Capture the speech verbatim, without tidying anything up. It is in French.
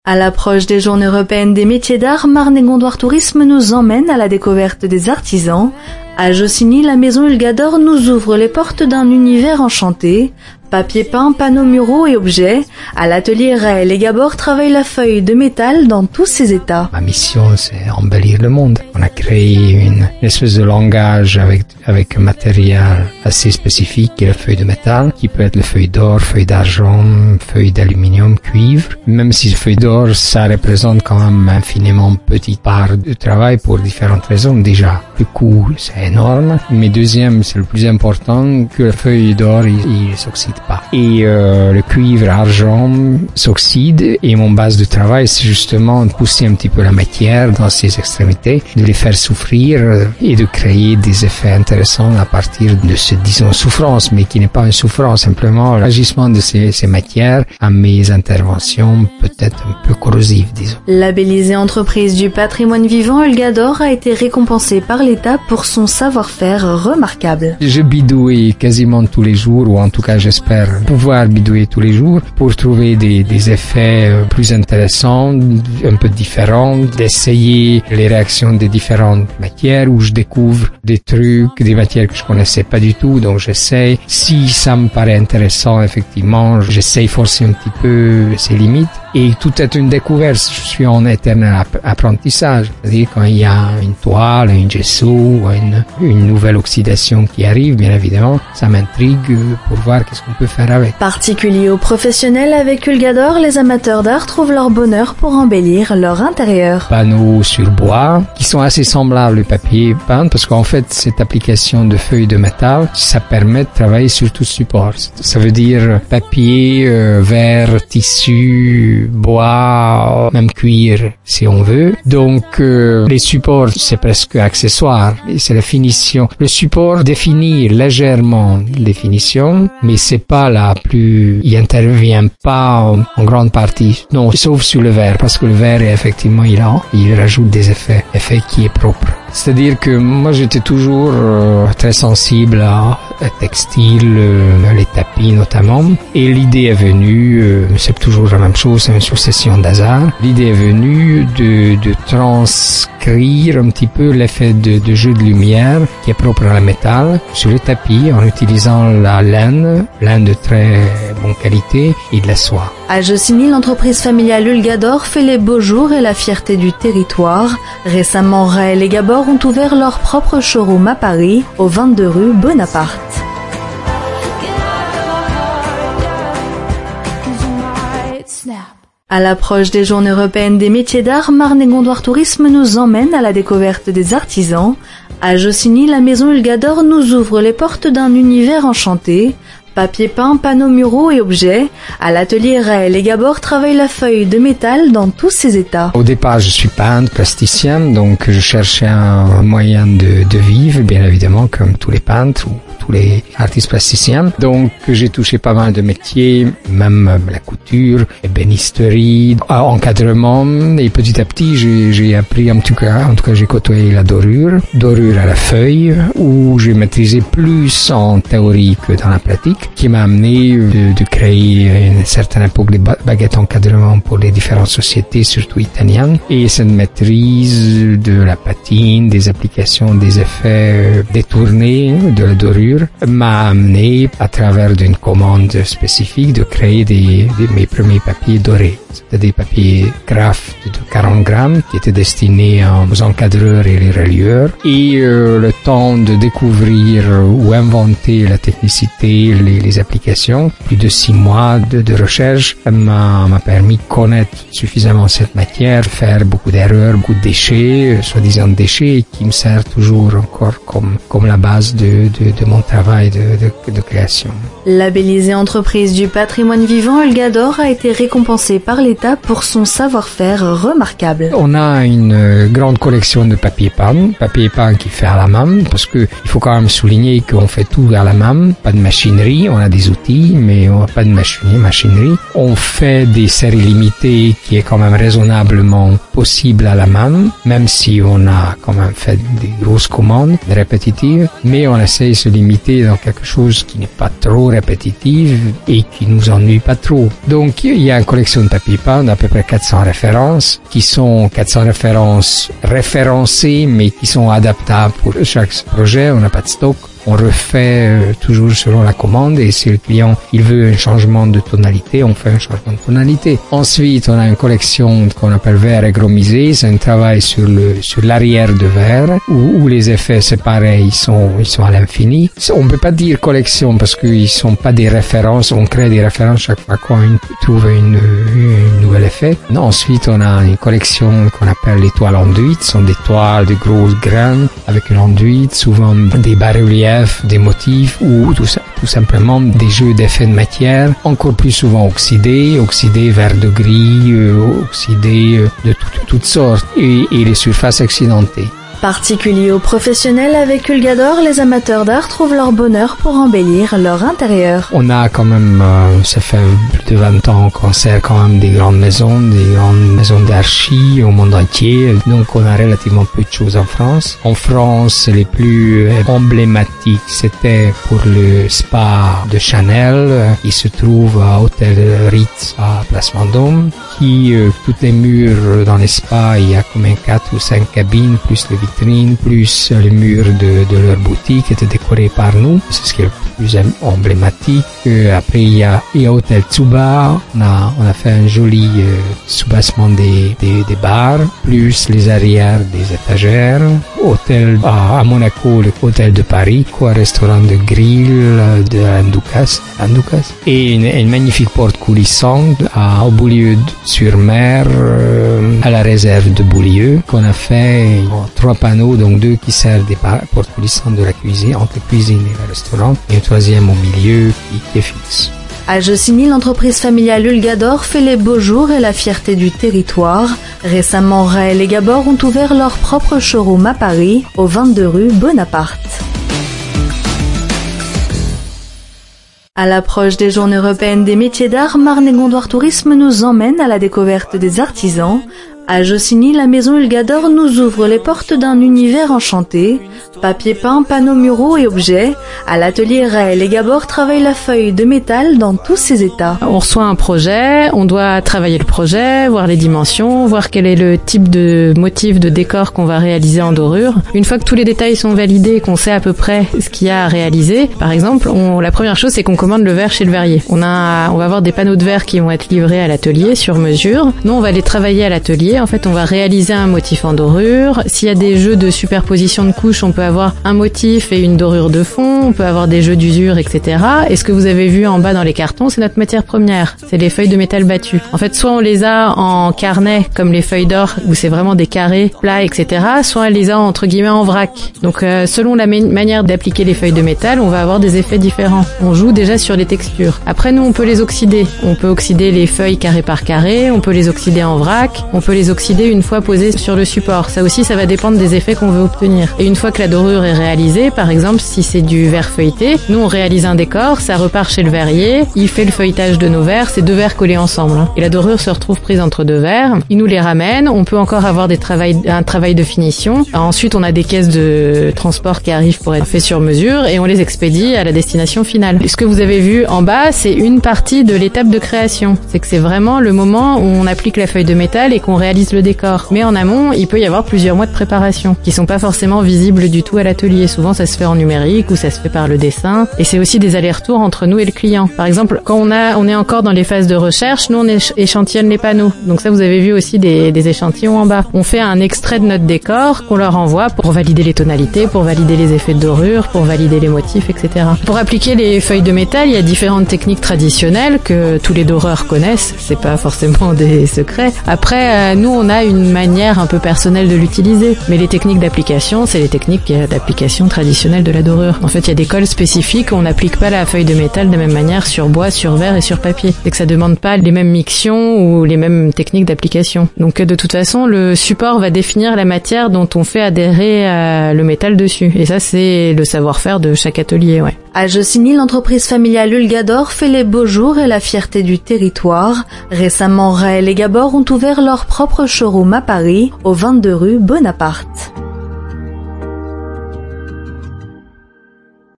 À l'approche des Journées européennes des métiers d'art, Marne et Gondoire Tourisme nous emmène à la découverte des artisans. À Jossigny, la maison Hulgador nous ouvre les portes d'un univers enchanté. Papier peint, panneaux muraux et objets. À l'atelier Raël et Gabor travaillent la feuille de métal dans tous ses états. Ma mission, c'est embellir le monde. On a créé une, une espèce de langage avec, avec un matériel assez spécifique qui est la feuille de métal, qui peut être la feuille d'or, feuille d'argent, feuille d'aluminium, cuivre. Même si la feuille d'or, ça représente quand même infiniment petite part de travail pour différentes raisons. Déjà, le coût, c'est énorme. Mais deuxième, c'est le plus important, que la feuille d'or, il, il s'oxyde pas. Et euh, le cuivre argent s'oxyde et mon base de travail, c'est justement de pousser un petit peu la matière dans ses extrémités, de les faire souffrir et de créer des effets intéressants à partir de cette, disons, souffrance, mais qui n'est pas une souffrance, simplement l'agissement de ces, ces matières à mes interventions peut-être un peu corrosives, disons. Labellisée entreprise du patrimoine vivant, Hulgador a été récompensée par l'État pour son savoir-faire remarquable. Je bidouille quasiment tous les jours, ou en tout cas j'espère pouvoir bidouiller tous les jours pour trouver des, des effets plus intéressants, un peu différents, d'essayer les réactions des différentes matières où je découvre des trucs, des matières que je connaissais pas du tout, donc j'essaie. Si ça me paraît intéressant, effectivement, j'essaie forcer un petit peu ses limites. Et tout est une découverte. Je suis en éternel apprentissage. C'est-à-dire quand il y a une toile, un gesso, une, une nouvelle oxydation qui arrive, bien évidemment, ça m'intrigue pour voir qu'est-ce qu'on peut faire avec. Particulier aux professionnels, avec Hulgador, les amateurs d'art trouvent leur bonheur pour embellir leur intérieur. Panneaux sur bois, qui sont assez semblables au papier peint, parce qu'en fait, cette application de feuilles de métal, ça permet de travailler sur tout support. Ça veut dire papier, euh, verre, tissu, bois, même cuir si on veut. Donc euh, les supports, c'est presque accessoire, c'est la finition. Le support définit légèrement les finitions, mais c'est pas la plus, il intervient pas en, en grande partie. Non, sauf sur le verre, parce que le verre est effectivement il a, il rajoute des effets, effets qui est propre. C'est-à-dire que moi j'étais toujours euh, très sensible à, à textile, euh, les tapis notamment, et l'idée est venue, euh, c'est toujours la même chose, c'est une succession d'hasards. L'idée est venue de, de transcrire un petit peu l'effet de, de jeu de lumière qui est propre à la métal sur le tapis en utilisant la laine, laine de très bonne qualité et de la soie. À Jossigny, l'entreprise familiale Hulgador fait les beaux jours et la fierté du territoire. Récemment, Raël et Gabor ont ouvert leur propre showroom à Paris, au vingt-deux rue Bonaparte. À l'approche des Journées européennes des métiers d'art, Marne et Gondoire Tourisme nous emmène à la découverte des artisans. À Jossigny, la maison Hulgador nous ouvre les portes d'un univers enchanté. Papier peint, panneaux muraux et objets. À l'atelier Raël et Gabor travaillent la feuille de métal dans tous ses états. Au départ, je suis peintre, plasticien, donc je cherchais un moyen de, de vivre, bien évidemment, comme tous les peintres ou tous les artistes plasticiens. Donc, j'ai touché pas mal de métiers, même la couture, ébénisterie, encadrement, et petit à petit, j'ai, j'ai appris, en tout cas, en tout cas, j'ai côtoyé la dorure, dorure à la feuille, où j'ai maîtrisé plus en théorie que dans la pratique, qui m'a amené de, de créer à une certaine époque des baguettes encadrement pour les différentes sociétés, surtout italiennes, et cette maîtrise de la patine, des applications, des effets détournés de la dorure m'a amené, à travers d'une commande spécifique, de créer des, des mes premiers papiers dorés. C'était des papiers graphes de quarante grammes qui étaient destinés aux encadreurs et les relieurs. Et euh, le temps de découvrir ou inventer la technicité, les, les applications, plus de six mois de, de recherche m'a, m'a permis de connaître suffisamment cette matière, faire beaucoup d'erreurs, beaucoup de déchets, soi-disant déchets, qui me servent toujours encore comme, comme la base de, de, de mon travail de, de, de création. Labellisée entreprise du patrimoine vivant, Hulgador a été récompensée par l'État pour son savoir-faire remarquable. On a une grande collection de papier peint, papier peint qui fait à la main, parce que il faut quand même souligner qu'on fait tout à la main, pas de machinerie, on a des outils, mais on n'a pas de machinerie, machinerie. On fait des séries limitées qui est quand même raisonnablement possible à la main, même si on a quand même fait des grosses commandes répétitives, mais on essaye de se limiter limité dans quelque chose qui n'est pas trop répétitif et qui nous ennuie pas trop. Donc, il y a une collection de papier peint d'à peu près quatre cents références, qui sont quatre cents références référencées, mais qui sont adaptables pour chaque projet. On n'a pas de stock. On refait euh, toujours selon la commande, et si le client il veut un changement de tonalité, on fait un changement de tonalité. Ensuite, on a une collection qu'on appelle verre hygromisé. C'est un travail sur le sur l'arrière de verre où, où les effets c'est pareil, ils sont ils sont à l'infini. On peut pas dire collection parce qu'ils sont pas des références. On crée des références chaque fois qu'on trouve une, une nouvel effet. Ensuite, on a une collection qu'on appelle les toiles enduites. Ce sont des toiles de grosses graines avec une enduite, souvent des bas-reliefs, des motifs ou tout, ça, tout simplement des jeux d'effets de matière, encore plus souvent oxydés, oxydés vert de gris, euh, oxydés euh, de tout, toutes sortes, et, et les surfaces accidentées. Particuliers ou professionnels, avec Hulgador, les amateurs d'art trouvent leur bonheur pour embellir leur intérieur. On a quand même, euh, ça fait plus de vingt ans qu'on sert quand même des grandes maisons, des grandes maisons d'archi au monde entier. Donc on a relativement peu de choses en France. En France, les plus emblématiques, c'était pour le spa de Chanel. Il se trouve à Hôtel Ritz à Place Vendôme, qui, euh, toutes les murs dans les spas, il y a comme quatre ou cinq cabines, plus les vitrines, plus les murs de, de leur boutique étaient décorés par nous. C'est ce qui est le plus emblématique. Euh, après, il y a, il y a Hôtel Tsuba. On a, on a fait un joli euh, soubassement des, des, des bars, plus les arrières des étagères. Hôtel à, à Monaco, le hôtel de Paris, quoi, restaurant de grill de Andoukas, Andoukas. Et une, une magnifique porte coulissante à, au Beaulieu-sur-Mer, euh, à la réserve de Beaulieu, qu'on a fait en trois panneaux, donc deux qui servent des portes coulissantes de la cuisine, entre la cuisine et le restaurant, et un troisième au milieu qui, qui est fixe. À Jossigny, l'entreprise familiale Hulgador fait les beaux jours et la fierté du territoire. Récemment, Raël et Gabor ont ouvert leur propre showroom à Paris, au vingt-deux rue Bonaparte. À l'approche des Journées européennes des métiers d'art, Marne et Gondoire Tourisme nous emmène à la découverte des artisans. À Jossigny, la maison Hulgador nous ouvre les portes d'un univers enchanté. Papier peint, panneaux muraux et objets. À l'atelier, Raël et Gabor travaillent la feuille de métal dans tous ses états. On reçoit un projet, on doit travailler le projet, voir les dimensions, voir quel est le type de motif de décor qu'on va réaliser en dorure. Une fois que tous les détails sont validés et qu'on sait à peu près ce qu'il y a à réaliser, par exemple, on, la première chose c'est qu'on commande le verre chez le verrier. On a, on va avoir des panneaux de verre qui vont être livrés à l'atelier sur mesure. Nous, on va les travailler à l'atelier. En fait, on va réaliser un motif en dorure. S'il y a des jeux de superposition de couches, on peut avoir un motif et une dorure de fond. On peut avoir des jeux d'usure, et cetera. Et ce que vous avez vu en bas dans les cartons, c'est notre matière première. C'est les feuilles de métal battues. En fait, soit on les a en carnet, comme les feuilles d'or, où c'est vraiment des carrés plats, et cetera. Soit on les a entre guillemets en vrac. Donc, euh, selon la ma- manière d'appliquer les feuilles de métal, on va avoir des effets différents. On joue déjà sur les textures. Après, nous, on peut les oxyder. On peut oxyder les feuilles carré par carré. On peut les oxyder en vrac. On peut les oxyder une fois posées sur le support. Ça aussi, ça va dépendre des effets qu'on veut obtenir. Et une fois que la dorure est réalisée, par exemple, si c'est du verre feuilleté, nous, on réalise un décor, ça repart chez le verrier, il fait le feuilletage de nos verres, c'est deux verres collés ensemble. Hein. Et la dorure se retrouve prise entre deux verres. Il nous les ramène. On peut encore avoir des travails, un travail de finition. Ensuite, on a des caisses de transport qui arrivent pour être fait sur mesure et on les expédie à la destination finale. Ce que vous avez vu en bas, c'est une partie de l'étape de création. C'est que c'est vraiment le moment où on applique la feuille de métal et qu'on réalise le décor. Mais en amont, il peut y avoir plusieurs mois de préparation qui sont pas forcément visibles du tout à l'atelier. Souvent, ça se fait en numérique ou ça se fait par le dessin. Et c'est aussi des allers-retours entre nous et le client. Par exemple, quand on a, on est encore dans les phases de recherche, nous on éch- échantillonne les panneaux. Donc ça, vous avez vu aussi des, des échantillons en bas. On fait un extrait de notre décor qu'on leur envoie pour valider les tonalités, pour valider les effets de dorure, pour valider les motifs, et cetera. Pour appliquer les feuilles de métal, il y a différentes techniques traditionnelles que tous les doreurs connaissent. C'est pas forcément des secrets. Après, euh, nous, on a une manière un peu personnelle de l'utiliser. Mais les techniques d'application, c'est les techniques d'application traditionnelles de la dorure. En fait, il y a des colles spécifiques. On n'applique pas la feuille de métal de la même manière sur bois, sur verre et sur papier. C'est que ça demande pas les mêmes mictions ou les mêmes techniques d'application. Donc, de toute façon, le support va définir la matière dont on fait adhérer euh, le métal dessus. Et ça, c'est le savoir-faire de chaque atelier, ouais. À Jossigny, l'entreprise familiale Hulgador fait les beaux jours et la fierté du territoire. Récemment, Raël et Gabor ont ouvert leur propre showroom à Paris, au vingt-deux rue Bonaparte.